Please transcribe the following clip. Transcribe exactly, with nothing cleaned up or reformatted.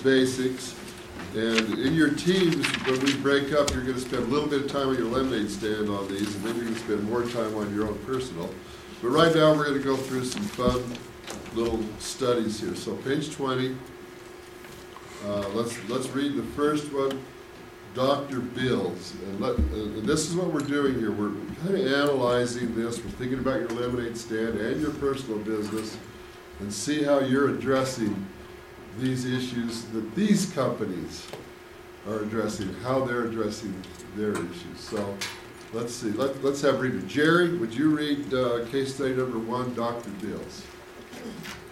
basics. And in your teams, when we break up, you're going to spend a little bit of time on your lemonade stand on these, and then you're going to spend more time on your own personal. But right now, we're going to go through some fun little studies here. So page twenty, uh, let's let's read the first one, Doctor Bills. And, let, uh, and this is what we're doing here. We're kind of analyzing this. We're thinking about your lemonade stand and your personal business, and see how you're addressing these issues that these companies are addressing, how they're addressing their issues. So let's see. Let, let's have read it. Jerry, would you read uh, case study number one, Doctor Bills?